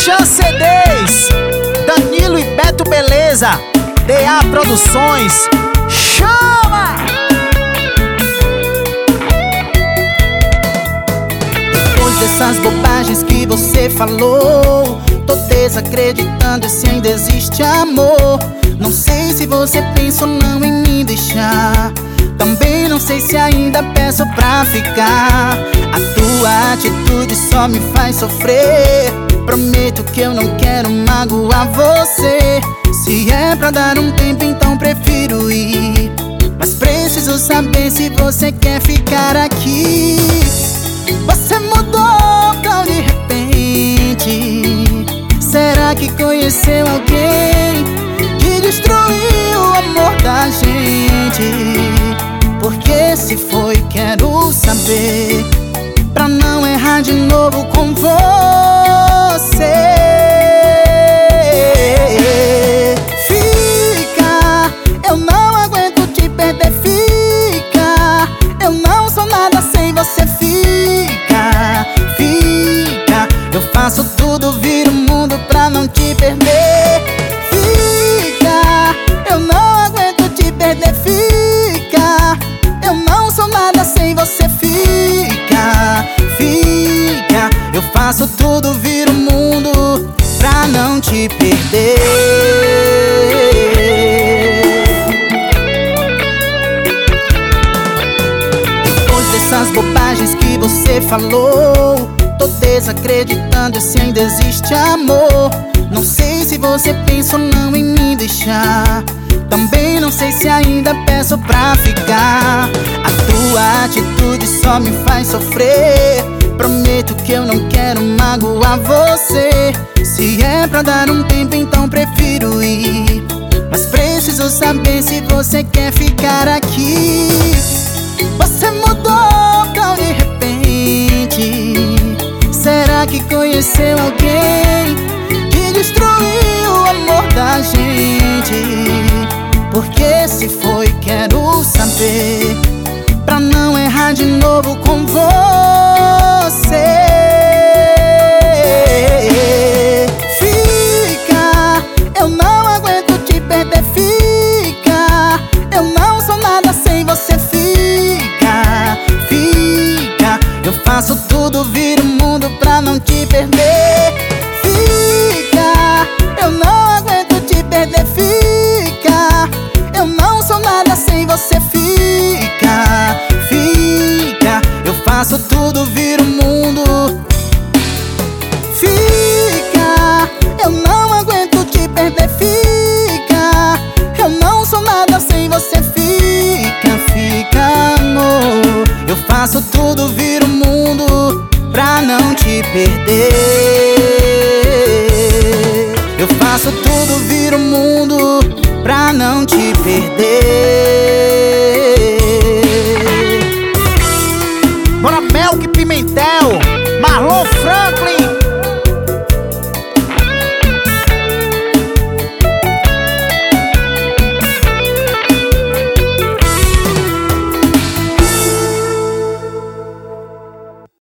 Chan CDs, Danilo e Beto Beleza, DA Produções. Chama! Depois dessas bobagens que você falou, tô desacreditando se ainda existe amor. Não sei se você pensa ou não em me deixar. Também não sei se ainda peço pra ficar. A tua atitude só me faz sofrer. Prometo que eu não quero magoar você. Se é pra dar um tempo, então prefiro ir. Mas preciso saber se você quer ficar aqui. Você mudou tão de repente. Será que conheceu alguém que destruiu o amor da gente? Porque se foi, quero saber, pra não errar de novo com você. Fica, eu não aguento te perder. Fica, eu não sou nada sem você. Fica, fica, eu faço tudo, viro o mundo pra não te perder. Fica, eu não aguento te perder. Fica, eu não sou nada sem você. Fica, fica, eu faço tudo, viro o mundo pra não te perder. Depois dessas bobagens que você falou, tô desacreditando se ainda existe amor. Não sei se você pensa ou não em me deixar. Também não sei se ainda peço pra ficar. A tua atitude só me faz sofrer. Prometo que eu não quero magoar você. Se é pra dar um tempo, então prefiro ir. Mas preciso saber se você quer ficar aqui. Você mudou tão de repente. Será que conheceu alguém que destruiu o amor da gente? Porque se foi, quero saber, pra não errar de novo com você. Fica, eu não aguento te perder. Fica, eu não sou nada sem você. Fica, fica, eu faço tudo, viro o mundo pra não te perder. Fica, eu não aguento te perder. Fica, eu não sou nada sem você. Fica, fica, eu faço tudo, viro o mundo. Fica, eu não aguento te perder. Fica, eu não sou nada sem você. Fica, fica, amor, eu faço tudo, viro o mundo pra não te perder. Eu faço tudo, viro o mundo pra não te